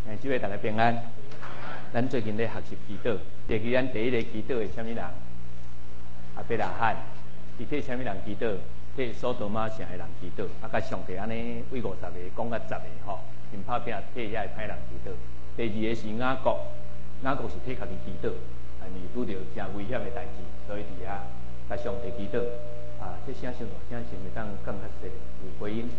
祝大家平安。咱最近咧学习祈祷，第二咱第一个祈祷的什么人？阿伯拉罕，伊替什么人祈祷？替索多玛城的人祈祷。啊，甲上帝安尼为50个讲到10个吼，因拍拼替遐个歹人祈祷。第二个是雅各，雅各是替家己祈祷，因为拄着真危险的代志，所以伫遐甲上帝祈祷。啊，这声上大声，是袂当讲较细有回应。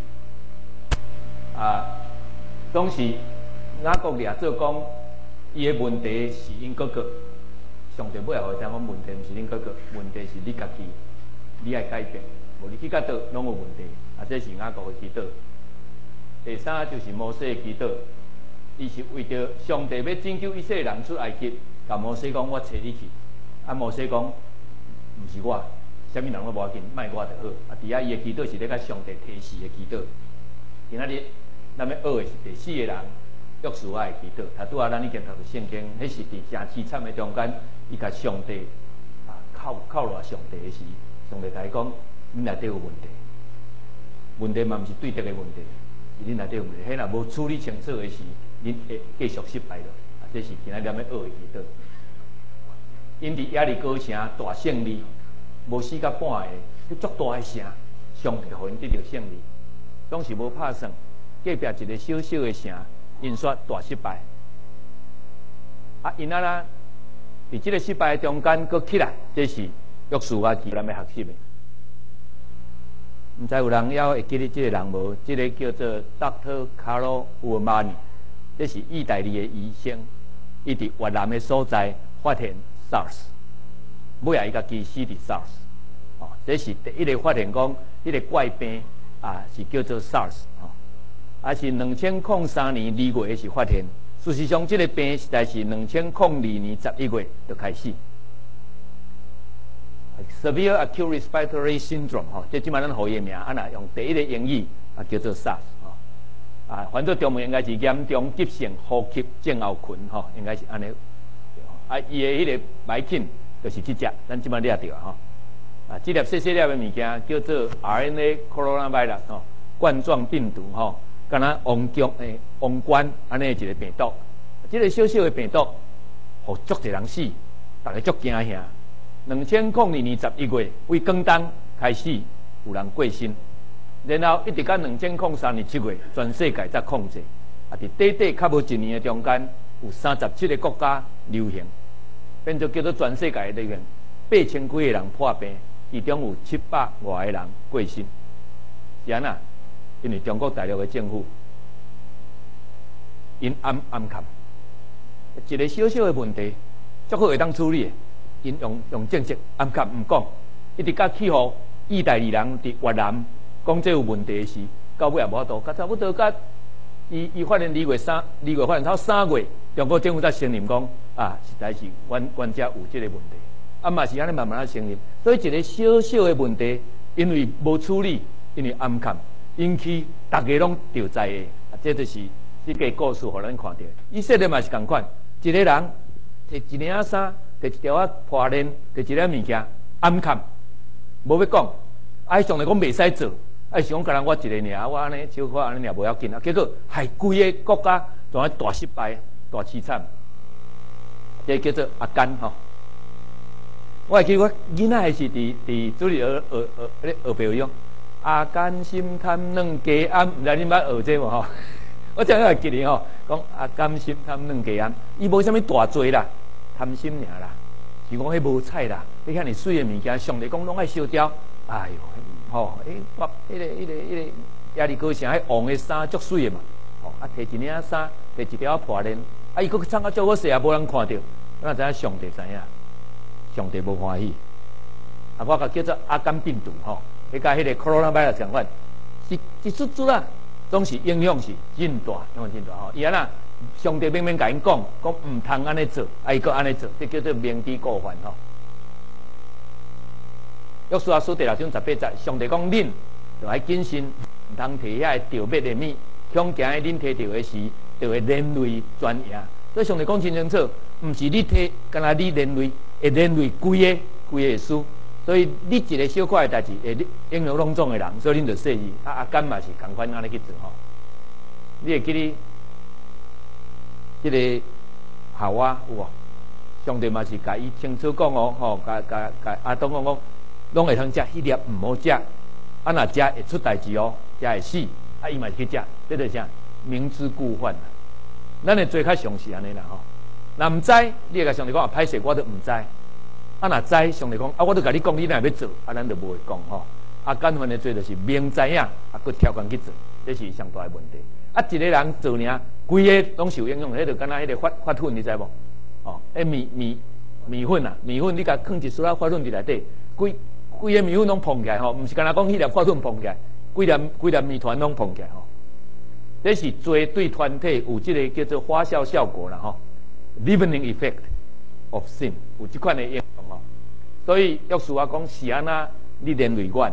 啊，当时雅各掠做讲，伊的问题是因哥哥。上帝尾后讲，问题毋是恁哥哥，问题是你家己，你爱改变，无你去到倒拢有问题。啊，这是雅各的祈祷。第三就是摩西的祈祷，伊是为着上帝要拯救以色列人出埃及，甲摩西讲我找你去。啊，摩西讲毋是我，啥物人都无要紧，卖我就好。啊，伫遐伊的祈祷是咧甲上帝提示的祈祷。今仔日咱要学的是第四个人。约书亚的祈祷，拄仔咱已经读到圣经，迄是伫真凄惨的中间，伊甲上帝靠赖上帝的时，上帝甲伊讲：恁内底有问题，问题嘛毋是对敌的问题，是恁内底有问题。迄若无处理清楚的时，恁会继续失败了。啊，这是今仔日咱要学的祈祷。因伫耶利哥城大胜利，无4到半个，迄足大的城，上帝互因得到胜利，当时无拍算，隔壁一个小小的城。因煞大失败，啊！因啊啦，伫即个失败中间，佫起来，这是约书亚记咱要学习的。毋知有人还会记得即个人无？即个叫做 Dr. Carlo Urbani， 这是意大利的医生，伊伫越南的所在发现 SARS， 尾啊伊家己死伫 SARS， 哦，这是第一个发现讲迄个怪病啊，是叫做 SARS， 哦。啊，是2003年2月是发现。事实上，这个病实在是2002年11月就开始。Severe Acute Respiratory Syndrome， 吼，这即摆咱互伊名，啊那用第一个英语啊叫做 SARS， 吼，啊，反正中文应该是严重急性呼吸症候群，吼，应该是安尼。啊，伊的迄个白菌就是即只，咱即摆掠着吼。啊，这粒细细粒的物件叫做 RNA coronavirus， 吼，冠状病毒，吼。敢若王冠安尼一个病毒，这个小小的病毒，互足侪人死，大家足惊吓。2002年11月，为广东开始有人过身，然后一直到2003年7月，全世界才控制。啊，伫短较无1年的中间，有37个国家流行，变做叫做全世界流行，8000几个人破病，其中有700外个人过身，是安那？因为中国大陆的政府，因暗砍，一个小小的问题，足好会当处理的，因用政策暗砍唔讲，一直到气候意大利人伫越南讲这有问题的时，到尾也无法度，差不多到伊发现2月发现到3月，中国政府才承认讲啊，实在是阮遮有这个问题，啊嘛是安尼慢慢承认，所以一个小小的问题，因为无处理，因为暗砍。引起大家拢着灾的，这就是这个故事，互咱看到。以色列嘛是共款，一个人摕一领衫，摕一条破链，摕一个物件暗砍，无要讲。啊，上来讲袂使做，啊是讲个人我一个尔，我安尼小可安尼尔无要紧啊。结果害规个国家全部大失败、大凄惨。这叫做阿甘吼。我还记得我囡仔是伫主日学培养。阿甘心贪软鸡鹌，毋知恁捌学这无吼？我真会记哩吼，讲阿甘心贪软鸡鹌，伊无啥物大罪啦，贪心尔啦，是讲迄无彩啦，你遐尼水的物件，上帝讲拢爱烧掉，哎哟，吼，迄个耶利哥城迄黄的衫足水的嘛，吼，啊摕一领衫，摕一条破链，啊伊佫穿啊足好势，也无人看到，咱知影上帝知影，上帝无欢喜，啊我甲叫做阿甘病毒吼。迄甲迄个 coronavirus 相款，是一chút chút啦，总是影响是真大，影响真大吼。伊安那，上帝明明甲因讲毋通安尼做，啊伊佫安尼做，这叫做明知故犯吼。约书亚书第6章18节，上帝讲恁就爱谨慎，毋通摕遐个著灭的物，恐惊恁摕到的时，就会连累全赢。所以上帝讲真清楚，毋是你摕，敢若你连累，会连累规个会输。所以你一个小块的代志，会影响拢总的人，所以恁就说伊阿甘嘛是共款安尼去做吼。你会记哩这个夏娃有无？上帝嘛是甲伊清楚讲哦，吼，甲阿当讲，拢会通食迄粒唔好食，啊若食会出代志哦，食会死，啊伊嘛是去食，这就是啥？明知故犯啦。咱会做较详细安尼啦吼。若唔知，你会甲上帝讲啊，歹势我都唔知。啊若知，上帝讲啊，我都甲你讲，你若要做，啊咱就无会讲吼。啊简单的做就是明知影，啊佫跳工去做，这是上大的问题。啊一个人做尔，规个拢受影响，迄就敢若迄个发粉，你知无？哦，米粉啊，米粉你甲放一丝仔发粉伫内底，规个米粉拢膨起来吼，毋是干那讲迄粒发粉膨起来，规粒米团拢膨起来吼。这是做对团体有这个叫做发酵效果啦吼 ，leavening effect of sin 有这款的影响吼。所以约书亚讲是安那，你连累阮。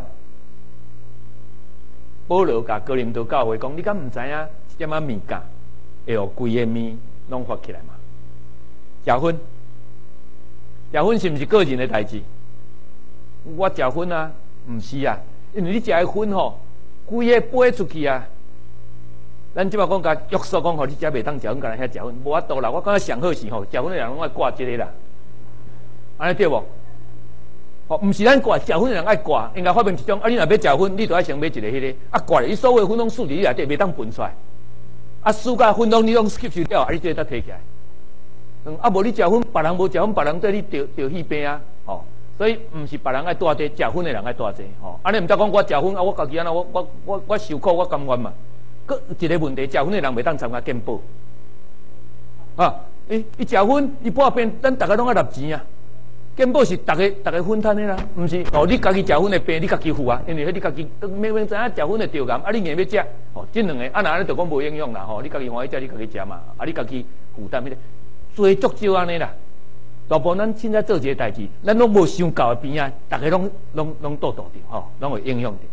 保罗甲哥林多教会讲，你敢毋知影什么物件会互规个面拢发起来嘛？食粉是毋是个人的代志？我食粉啊，毋是啊，因为你食的粉吼，规个飞出去啊。咱即摆讲甲约束讲，吼，你遮袂当食粉，干那遐食粉，无法度啦。我感觉上好是吼，食粉的人拢爱挂即个啦，安尼对无？吼，毋是咱挂食粉的人爱挂，应该发明一种。啊，你若要食粉，你就爱先买一个迄个，啊挂咧，伊所有的粉拢输伫你内底，袂当分出来。啊，输甲粉拢你拢吸收掉，啊，你即个才摕起来。啊，无你食粉，别人无食粉，别人对你着戏病啊，吼。所以毋是别人爱大济，食粉的人爱大济，吼。安尼毋则讲我食粉啊，我家己安那，我受苦，我甘愿嘛。搁一个问题，食粉的人袂当参加健保。啊，伊食粉，伊半边咱大家拢爱纳钱啊。健保是大家分摊的啦，毋是哦，你家己食粉的病，你家己付啊，因为迄你家己明知影食粉的着癌，啊，你硬要食，哦，这两个啊，那安尼就讲无影响啦，吼，你家己欢喜食，你家己食嘛，啊，你家己负担迄个。做足少安尼啦，大部分咱凊彩做一个代志，咱拢无想到的边啊，大家拢倒着吼，拢会影响着。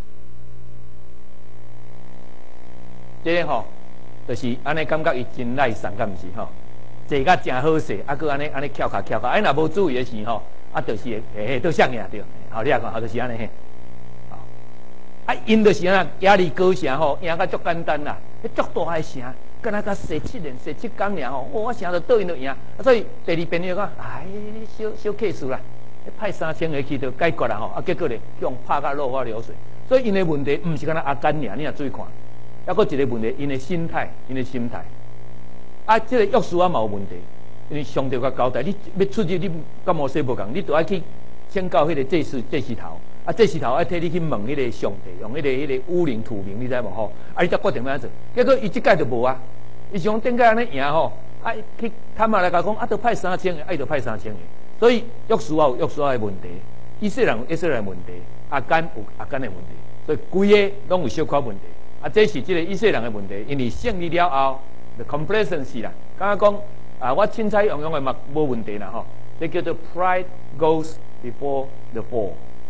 这个吼，就是安尼感觉伊真耐散，敢毋是吼？坐甲真好势，啊，佮安尼翘卡，啊，若无注意的时吼，啊，就是会倒上呀着，吼，你啊看，就是安尼嘿，吼，啊，因就是安那压力高声吼，赢甲足简单啦，迄足大个声。敢若甲射7年、射7工尔吼，我想着倒因就赢，所以第二遍就讲，哎，小 case 啦，派3000个去就解决啦吼，啊，结果咧，用拍甲落花流水，所以因的问题毋是敢若阿干尔，你若注意看，还佫一个问题，因的心态，啊，这个约书亚嘛有问题，因为上帝甲交代，你要出去，你甲摩西无共，你就爱去先到迄个祭司头。啊，这时头爱替你去问迄个上帝，用迄个乌灵土名，你知无吼？啊，你才决定要安做。结果伊即届就无啊，伊想顶届安尼赢吼，啊，去坦白来甲讲，啊，都派3000个，啊，就派3000个。所以约书亚有约书亚的问题，以色列人有以色列的问题，阿干有阿干的问题，所以规个拢有小可问题。啊，这是即个以色列人的问题，因为胜利了后，就 complacency 啦。刚刚讲啊，我凊彩用的嘛无问题啦吼，这叫做 pride goes before the fall。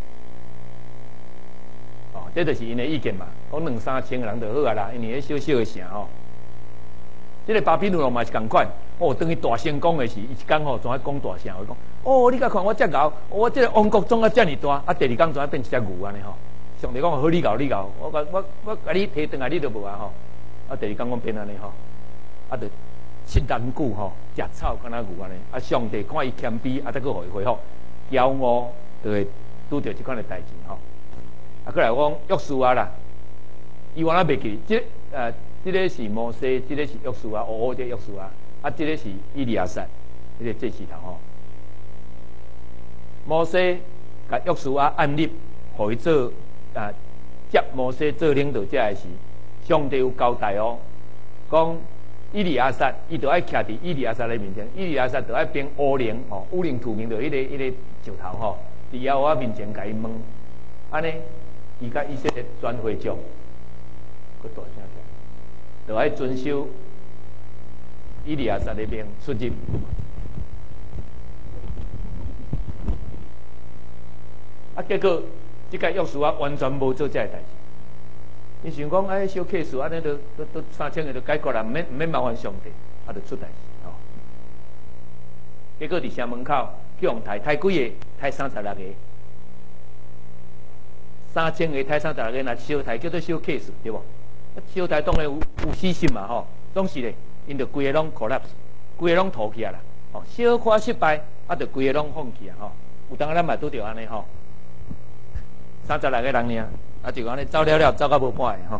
哦，这就是因的意见嘛，讲2、3千个人就好啊啦，因为迄小小的城吼，这个巴比伦嘛是共款，哦，等于大成功的是，伊一讲吼，总爱讲大声，伊讲，哦，你甲看我遮牛，我这个王国总啊遮尔大，啊，第二讲总爱变一只牛安尼吼，上帝讲好你牛，我甲你摕转来，你都无啊吼，啊，第二讲讲变安尼吼，啊，就7人久吼，食草敢若牛安尼，啊，上帝看伊谦卑，啊，再去互伊恢复，骄傲就会拄着即款的代志吼。啊，过来讲约书亚啦，伊原来袂记，这个是摩西，这个是约书亚，这约书亚，啊，这个是以利亚撒，这个祭司头吼。摩西甲约书亚按立，互伊做接摩西做领导者的时，上帝有交代哦，讲以利亚撒，伊就爱徛伫以利亚撒的面前，以利亚撒就爱变乌灵吼，乌灵土名就迄个石头吼，伫耶和华面前甲伊问，安尼。伊甲以色列全会众，佮大声讲，就爱遵守以利亚撒的命出入。啊，结果即个约书亚完全无做这个代志。伊想讲，哎，小 case 安尼都3000个就解决啦，毋免麻烦上帝，啊，就出代志吼。结果伫城门口去用抬几个，抬36个。3000个台上16个，若小台叫做小 case 对无？小台当然有死心嘛吼，总是咧，因着规个拢 collapse， 规个拢吐起来啦，吼，小可失败，啊，就规个拢放弃啊，吼。有当咱嘛拄着安尼吼，30来个人尔，啊，就安尼走了，走到无半个吼。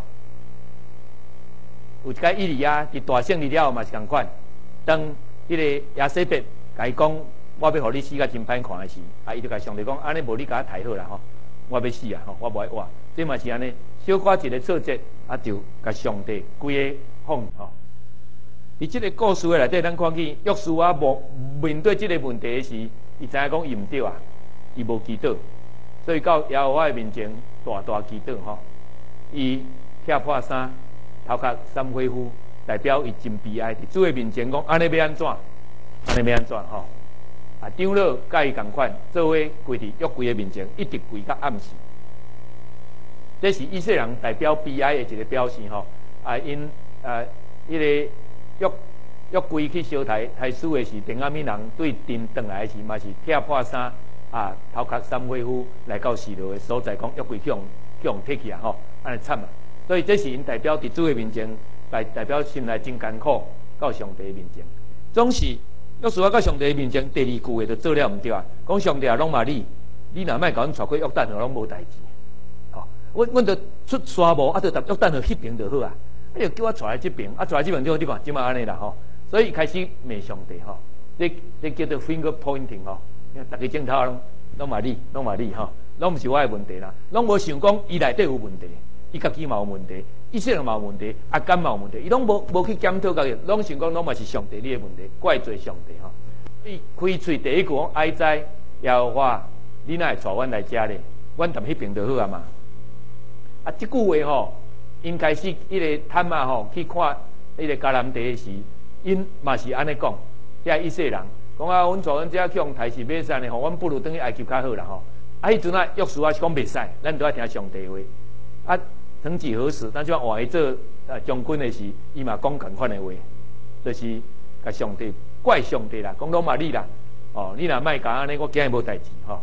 有一个伊利亚伫大胜利了后嘛是共款，当迄个亚西别甲伊讲，我要互你死甲真歹看的时，啊，伊就甲上帝讲，安尼无你甲我抬好啦吼，我要死啊吼，我无爱活，这嘛是安尼，小可一个挫折，啊，就甲上帝规个放吼。伫即个故事的内底，咱看见约书亚面对即个问题的时，伊知影讲伊毋对啊，伊无祈祷，所以到耶和华的面前大祈祷吼，伊拆破衫。头壳三恢复，代表伊真悲哀。伫主的面前讲，安尼要安怎？安尼要安怎？吼！啊，长老甲伊共款，做伙跪伫约柜的面前，一直跪到暗时。这是以色列人代表悲哀的一个表现吼。啊，因迄个约柜去烧台死的是丁亚米人对阵转来的时，嘛是拆破衫啊，头壳三恢复来到示罗的所在，讲约柜去用摕去啊吼，安尼惨啊！所以这是因代表伫主的面前，代表心内真艰苦，到上帝的面前。总是约书亚到上帝的面前，第2句话就做了毋对啊！讲上帝啊，拢嘛你若莫甲阮带过约旦河，拢无代志。吼，阮着出沙漠，啊，着踏约旦河迄边就好啊！啊，就叫我带来这边，啊，带来这边之后，你看即嘛安尼啦吼。所以开始骂上帝吼，这叫做 finger pointing 吼。大家镜头拢嘛你吼，拢毋是我的问题啦，拢无想讲伊内底有问题。伊家己嘛有问题，以色列嘛有问题，阿甘嘛有问题，伊拢无去检讨家己，拢想讲拢嘛是上帝你的问题，怪罪上帝吼。伊开喙第一句讲哀哉耶和华，你哪会带阮来遮咧？阮踮迄边就好啊嘛。啊，即句话吼，因开始迄个探啊吼去看迄个迦南地的时，因嘛是安尼讲，遐以色列人讲啊，阮带阮遮去用台是袂使呢，吼，阮不如等于埃及较好啦吼。啊，迄阵啊，约书亚是讲袂使，咱都要听上帝话。啊，曾几何时，咱就换伊做将军的时，伊嘛讲共款的话，就是甲上帝怪上帝啦，讲拢嘛你啦，哦，你若莫甲安尼，我惊伊无代志吼。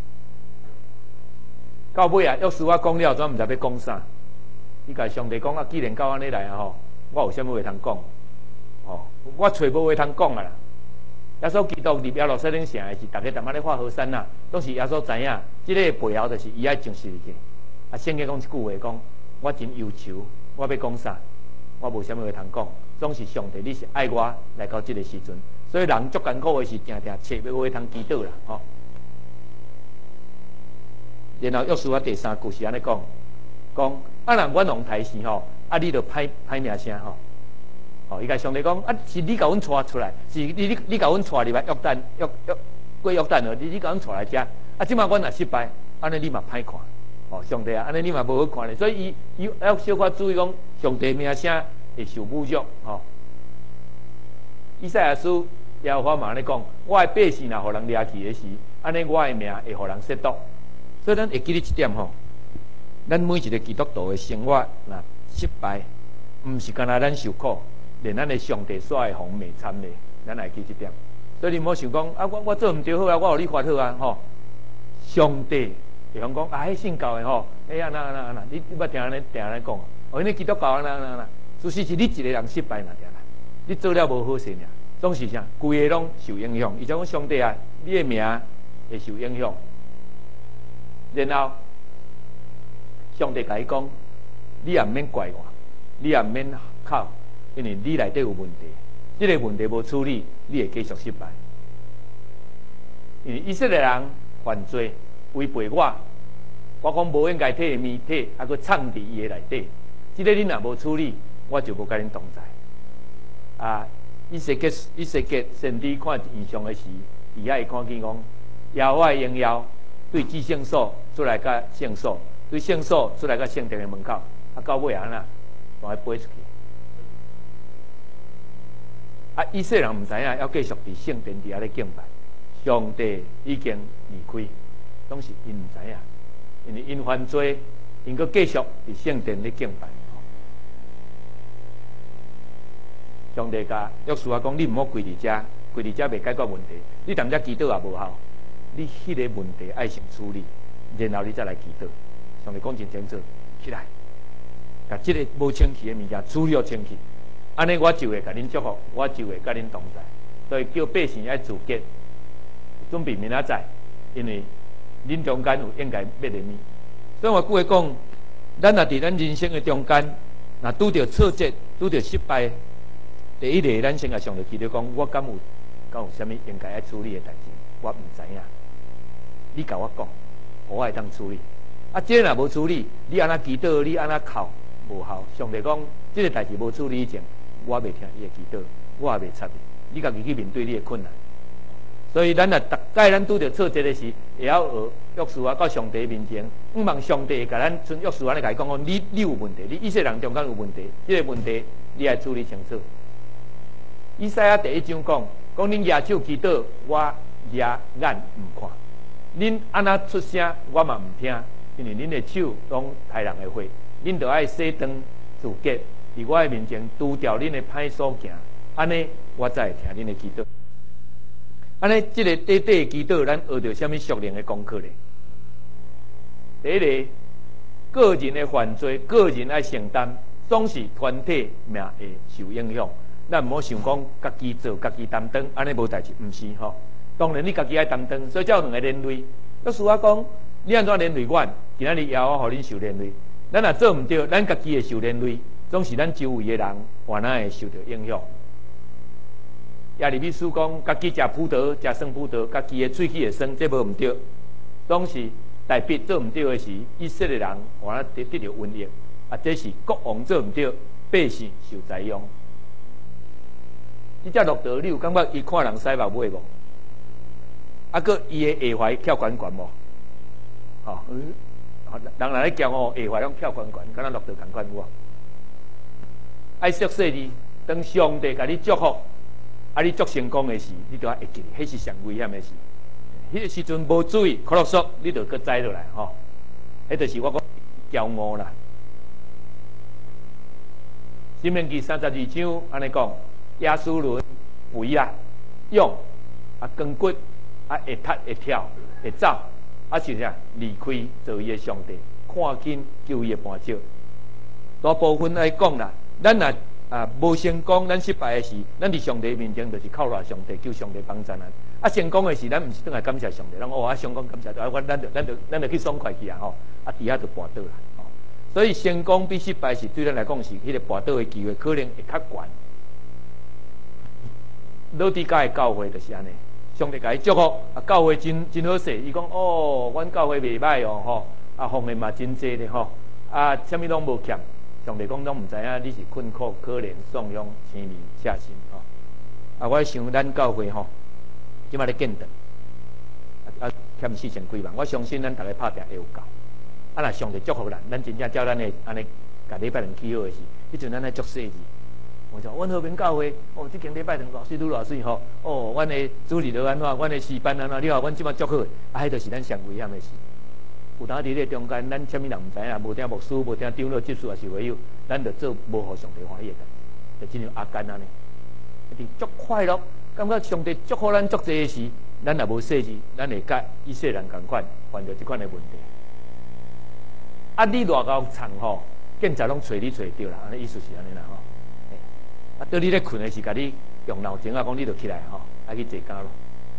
到尾啊，约书亚讲了，怎毋知要讲啥？伊甲上帝讲啊，既然到安尼来啊吼，我有啥物话通讲？哦，我找无话通讲啊啦。耶稣基督入耶路撒冷城的是，大家淡仔咧画河山呐，拢是耶稣知影，即个背后就是伊爱上十字架。啊，圣经讲一句话，讲我真忧愁，我要讲啥？我无啥物话通讲，总是上帝，你是爱我来到这个时阵，所以人足艰苦的是定定找要话通祈祷啦，吼。然后约书亚第3句是安尼讲，啊，人阮往台时吼，啊，你着歹名声吼，伊甲上帝讲，啊，是你甲阮带出来，是你甲阮带入来过约旦河，你甲阮带来遮，啊，即马阮若失败，安尼你嘛歹看。哦，上帝啊，安尼你嘛无好看咧，所以伊要小可注意讲，上帝名声会受侮辱。吼，以赛亚书耶和华嘛安尼讲，我的百姓若互人掠去的时，安尼我的名会互人亵渎。所以咱会记得一点吼，咱每一个基督徒的生活若失败，毋是干那咱受苦，连咱的上帝所的红美惨咧，咱会记这点。所以你莫想讲啊，我做毋对好啊，我互你发好啊，吼，上帝。比方讲啊，迄信教的吼，哎啊那，你捌听安尼讲，哦，你基督教那，事实是你一个人失败那点啦，你做了无好势尔，总是啥，规个拢受影响。伊就讲上帝啊，你的名会受影响。然后上帝甲伊讲，你也毋免怪我，你也毋免哭，因为你内底有问题，这个问题无处理，你会继续失败。因为以色列人犯罪。违背我讲无应该体的面体，还佫藏伫伊的内底。即个你若无处理，我就无甲恁同在。啊，以色列先知看异象的时，伊遐会看见讲，耶和华的荣耀对至圣所出来甲圣所，对圣所出来甲圣殿的门口，啊到尾安那，就爱飞出去。啊，以色列人毋知影，要继续伫圣殿底下咧敬拜，上帝已经离开。拢是因毋知影，因为因犯罪，因阁继续伫圣殿咧敬拜。上帝甲约书亚讲：你毋好跪伫遮，跪伫遮袂解决问题。你踮遮祈祷也无效，你迄个问题爱先处理，然后你再来祈祷。上帝讲真清楚，起来，甲即个无清气的物件处理好清气，安尼我就会甲恁祝福，我就会甲恁同在。 所以叫百姓爱自洁，准备明仔载，因为恁中间有应该灭的物。所以我故讲，咱若伫咱人生的中间，若拄着挫折、拄着失败，第一个咱先甲上帝祈祷讲，我敢有啥物应该爱处理的代志，我毋知影。你甲我讲，我会当处理。啊，这若无处理，你安那祈祷，你安那哭，无效。上帝讲，这个代志无处理以前，我袂听你的祈祷，我也袂插你。你家己去面对你的困难。所以，咱若逐摆咱拄着挫折的时，会晓学约书亚到上帝面前，毋望上帝甲咱像约书亚咧甲伊讲你有问题，你以色列人中间有问题，这个问题你爱处理清楚。以赛亚第1章讲恁举手祈祷，我眼毋看。恁安那出声，我嘛毋听，因为恁的手拢害人的血，恁着爱洗肠自洁，伫我的面前除掉恁的歹所行，安尼我才会听恁的祈祷。安尼，这个短短的祈祷，咱学到什么属灵的功课咧？第一个，个人的犯罪，个人爱承担，总是团体命会受影响。咱毋好想讲家己做，家己担当，安尼无代志，毋是吼。当然你家己爱担当，所以才有2个连累。约书亚讲，你安怎连累阮？今仔日也我互恁受连累。咱若做毋对，咱家己会受连累，总是咱周围的人原来会受到影响。耶利米书讲，家己食葡萄，食酸葡萄，家己的喙齿会酸，这无毋对。当时大笔做毋对的时，以色列人原来得到瘟疫，啊，这是国王做毋对，百姓受灾殃。你只落道，你有感觉伊看人屎目尾无？啊，佮伊的下怀翘悬悬无？吼、人来咧讲哦，下怀拢翘悬悬，敢若落道共款有无？爱惜细字，当上帝甲你祝福，啊，你足成功的时，你就要会记，迄是上危险的事。迄个时阵无注意，可落索，你就佮栽落来吼。迄就是我讲骄傲啦。申命记32章安尼讲，亚述人肥啊、勇啊、光骨。啊，会踢会跳会走，啊是啥？离开做伊的上帝，看紧救伊的磐石。大部分来讲啦，咱若无成功，咱失败的时，咱伫上帝面前就是靠赖上帝，求上帝帮助咱。啊，成功的时，咱毋是倒来感谢上帝，咱啊成功感谢，咱就去爽快去啊吼，啊伫遐就跋倒啦。所以成功比失败是对咱来讲是迄个跋倒的机会可能会较悬。老底家的教会就是安尼。上帝甲伊祝福，啊，教会真好势。伊讲哦，阮教会袂歹哦，吼，啊，奉献嘛真济咧，吼，啊，啥物拢无欠。上帝讲拢毋知影，你是困苦、可怜、丧勇、凄迷、下心，吼。啊，我想咱教会吼，即摆咧建堂，欠4000几万，我相信咱逐个拍拼会有够。啊，若上帝祝福咱，咱真正照咱的安尼，甲礼拜堂起好的时，迄阵咱来作细字。我讲，阮和平教会，哦，即间礼拜堂老师愈偌水吼，哦，阮的主日就安怎，阮的诗班安怎，你看阮即摆足好，啊，迄就是咱上危险的事。有当伫咧中间，咱啥物人毋知影，无听牧师，无听长老、执事，也是会有，咱就做无互上帝欢喜的代志，就亲像阿甘安尼，一定足快乐，感觉上帝祝福咱足济的时，咱也无细字，咱会甲以色列人共款犯着即款的问题。啊，你偌高惨吼，建材拢找你找着啦，安尼意思是安尼啦吼。啊，到你咧困的时，甲你用脑筋啊，讲你就起来吼，爱去坐监咯。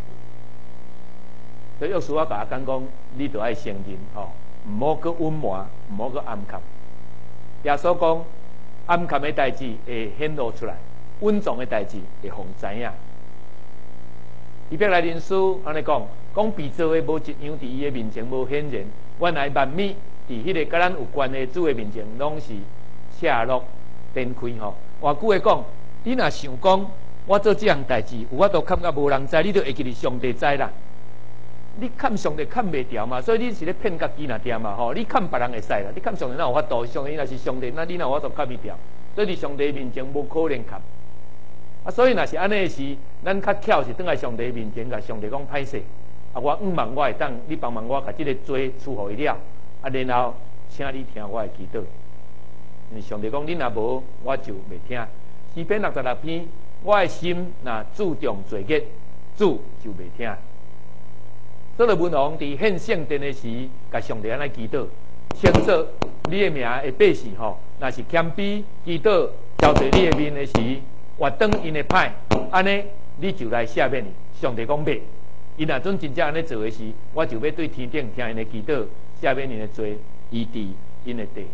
所以约书亚甲阿干讲，你着爱承认吼，毋好佮隐瞒，毋好佮暗藏。耶稣讲，暗藏的代志会显露出来，隐藏的代志会互知影。伊伯来人书安尼讲，被造的无一样伫伊的面前无显然，原来万物伫迄个甲咱有关的主的面前，拢是赤裸展开吼。换句话讲，你若想讲，我做这项代志，有法度看甲无人知，你就会记得上帝知啦。你看上帝看袂掉嘛，所以你是咧骗家己若点嘛吼。你看别人会使啦，你看上帝哪有法度？上帝若是上帝，那你哪有法度看袂掉？所以伫上帝面前无可能看。啊，所以若是安尼的时，咱较巧是倒来上帝面前，甲上帝讲歹势。啊，我毋望我会当，你帮忙我甲即个罪处互伊了。啊，然后请你听我的祈祷。因为上帝讲，你若无，我就袂听。诗篇66篇，我的心若注重罪孽，主就袂听。所罗门王伫献圣殿的时，甲上帝安尼祈祷，称作你的名的百姓吼，若是谦卑祈祷，朝着你的面的时，活断因的歹，安尼你就来赦免你。上帝讲袂，伊若准真正安尼做的时，我就要对天顶听因的祈祷，赦免因的罪，医治因的地。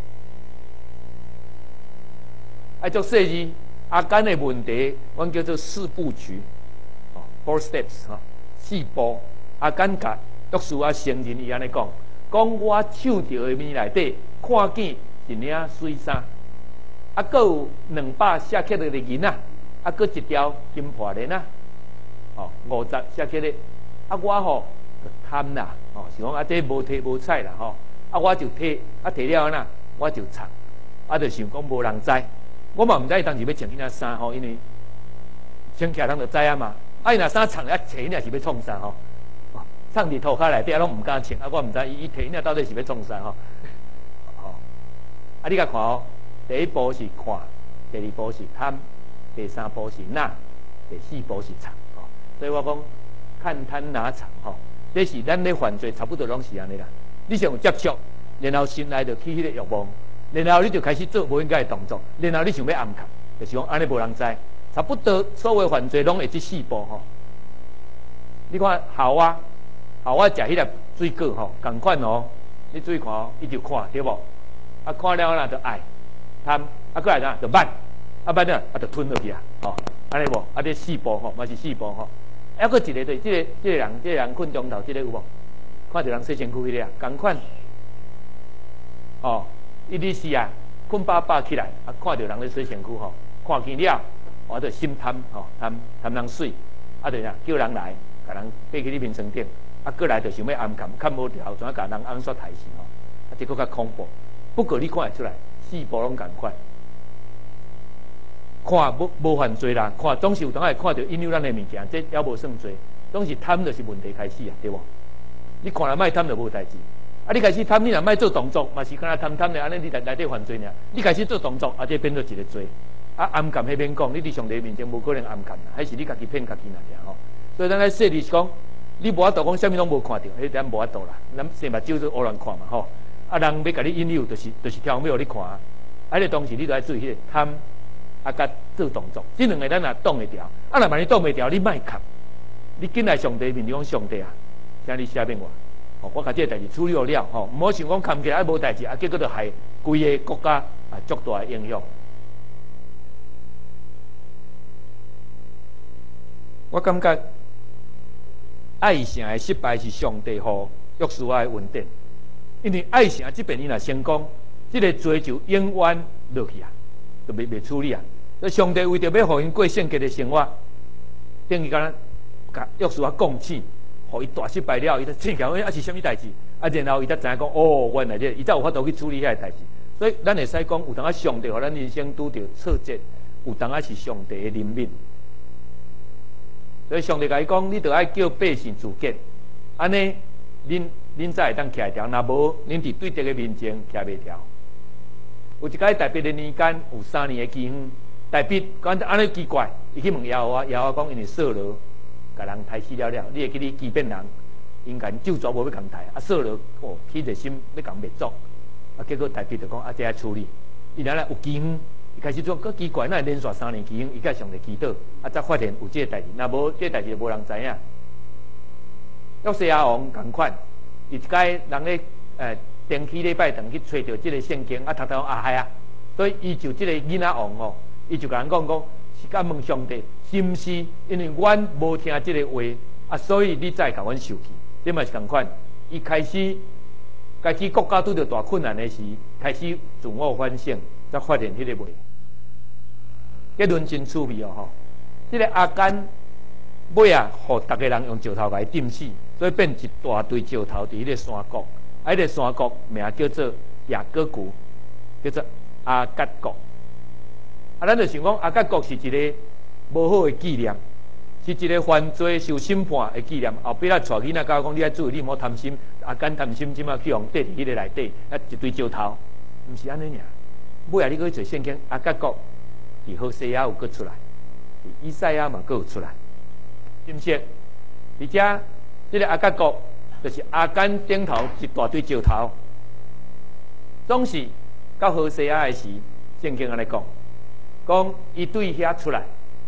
爱做细字，阿甘的问题，阮叫做四部曲，哦 ，four steps 哈，四步。阿甘甲约书亚承认伊安尼讲，我手着的面内底看见一领水衫，啊，搁有200写克的银仔，啊，搁一条金破链啊，哦，50写克的，啊，我吼贪啦，哦，是讲啊，这无摕无采啦，吼，啊，我就摕，啊，摕了呐，我就藏，啊，就想讲无人知。我嘛毋知伊当时要穿迄领衫吼，因为穿起来人就知啊嘛。啊，伊若衫藏啊，摕迄领是要创啥吼？藏伫涂骹内底啊，拢毋敢穿。啊，我毋知伊摕迄领到底是要创啥吼？哦，啊，你甲看哦，第一步是看，第二步是贪，第三步是拿，第四步是藏。哦，所以我讲看贪拿藏吼，这是咱咧犯罪差不多拢是安尼啦。你先有接触，然后心内就起迄个欲望。然后你就开始做无应该的动作，然后你想要暗藏，就是讲安尼无人知，差不多所有犯罪拢会这4步吼。你看校啊食迄粒水果吼，共款哦。你注意看哦，伊就看对无？啊看了啦就爱贪，啊过来哪就慢，啊慢了啊就吞落去啊，吼，安尼无？啊这4步吼，嘛是4步吼。还佫一个对，这个人困中头，这个有无？看到人洗身躯迄个啊，共款哦。伊日时啊，困饱饱起来，啊，看到人咧洗身躯吼，看见了，我就心贪吼，贪人水，啊，就叫人来，甲人爬去你面床顶，啊，过来就想要暗砍，砍无条，怎啊甲人暗煞害死吼，啊，这个较恐怖。不过你看会出来，4步拢共款，看无犯罪啦，看总是有当会看到引诱咱的物件，这也无算罪，总是贪就是问题开始啊，对无？你看了莫贪就无代志。啊！你开始贪，你若莫做动作，嘛是敢若贪的，安尼你内底犯罪尔。你开始做动作，啊，这变做一个罪。啊，暗含迄免讲，你伫上帝面前无可能暗含啦，迄是你家己骗家己啦，吼。所以咱咧说是讲，你无法度讲，啥物拢无看到，迄咱无法度啦。咱生目睭就乌乱看嘛，吼。啊，人要甲你引诱，就是挑尾互你看啊。啊，迄当时你著爱注意迄个贪，啊，甲做动作，这两个咱若挡会调。啊，若万你挡袂调，你莫看，你紧来上帝面前讲上帝啊，请你赦免我。我甲这个代志处理了，吼，唔好想讲看起来无代志，啊，结果就害规个国家啊足大的影响。我感觉爱城的失败是上帝予约书亚的恩典，因为爱城这边伊若成功，这个罪就永远落去啊，就袂处理啊。所以上帝为着要互因过圣洁的生活，等于甲约书亚讲起。互伊大失败了，伊才醒起来，啊是啥物代志？啊，然后伊才知影讲，哦，原来这伊才有法度去处理遐个代志。所以咱会使讲，有当啊上帝互咱人生拄着挫折，有当啊是上帝的怜悯。所以上帝甲伊讲，你着爱叫百姓自洁，安尼恁才会当徛条，若无恁伫对敌的面前徛袂条。有一届特别的年间，有3年的饥荒，大必讲安尼奇怪，伊去问耶和华，耶和华讲因为扫罗。甲人杀死了，你会记你欺骗人，因甲咒诅无要共杀，啊扫罗哦起热心要共灭族，啊结果大必就讲啊这样处理，伊原来有饥荒，伊开始做个奇怪，那连续3年饥荒，伊甲上帝祈祷，啊才发现有这个代志，若无这个代志就无人知影。约西亚王共款，伊一届人咧登起礼拜堂去找到这个圣经，啊读到啊系啊，所以伊就这个囡仔王哦，伊就甲人讲是甲问上帝。是毋是因为阮无听这个话啊，所以你才甲阮受气？这嘛是同款。伊开始家己国家拄着大困难的时，开始自我反省，才发现迄个话。结论真趣味哦吼！这个阿甘尾啊，互逐个人用石头来钉死，所以变一大堆石头伫迄个山谷。啊，迄个山谷名叫做雅各谷，叫做阿甲谷。啊，咱就想讲阿甲谷是一个。无好的纪念，是一个犯罪受审判的纪念。后壁仔带囡仔教讲，你爱注意，你莫贪心。啊，敢贪心，即马去用缀伫迄个内底，啊，一堆石头，毋是安尼尔。尾啊，你搁去做圣经，阿甲国伫何西阿有搁出来，伫以赛亚嘛搁有出来，是毋是？而且这个阿甲国就是阿甘顶头一大堆石头，总是到何西阿的时，圣经安尼讲伊对遐出来。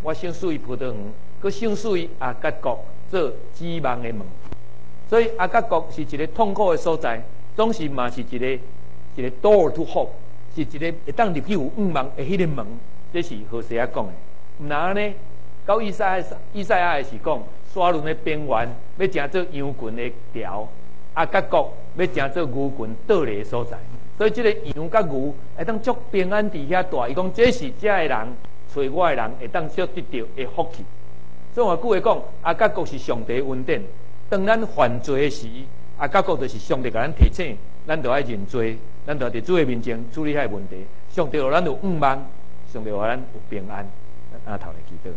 我先属于葡萄园，佮先属于阿甲国做指望的门。所以阿甲国是一个痛苦的所在，总是嘛是一个 door to hope， 是一个会当入去有望的迄个门。这是何西阿讲的。那呢，到以赛亚的是讲，沙伦的边缘要成做羊群的条，阿甲国要成做牛群倒来的所在。所以这个羊甲牛会当足平安伫遐住。伊讲这是遮的人找我的人会当足得到的福气。所以换句话讲，阿甲国是上帝的恩典。当咱犯罪的时，阿甲国就是上帝甲咱提醒，咱就要认罪，咱就要伫主的面前处理遐问题。上帝让咱有望，上帝让咱有平安。咱头来祈祷。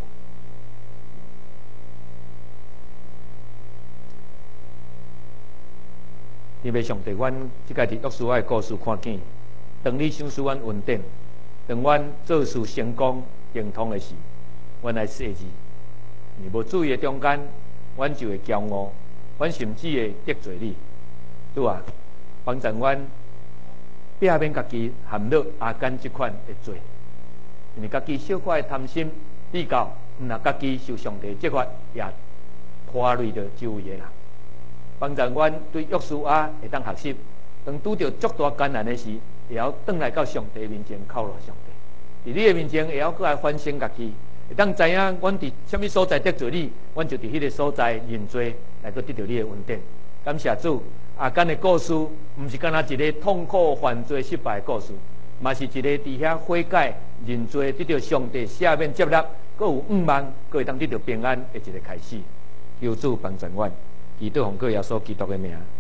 因为上帝，阮即个伫约书亚的故事看见，当你享受阮恩典，当阮做事成功应通的时，阮来谢字，你无注意的中间，阮就会骄傲，阮甚至会得罪你，对啊？帮助阮避免家己陷入阿甘即款的罪，因为家己小可的贪心比较，毋若家己受上帝责罚，也拖累着周围的人。帮助阮对约书亚会当学习，当拄着足大艰难的时，会晓转来到上帝面前靠落上帝。伫你的面前会晓过来反省家己，会当知影阮伫什么所在得罪你，阮就伫迄个所在认罪，来到得到你的恩典。感谢主，阿甘的故事，毋是干那一个痛苦犯罪失败的故事，嘛是一个伫遐悔改认罪，得到上帝赦免接纳，阁有望，阁会当得到平安的一个开始。求主帮助阮。祈祷奉靠耶稣基督的名。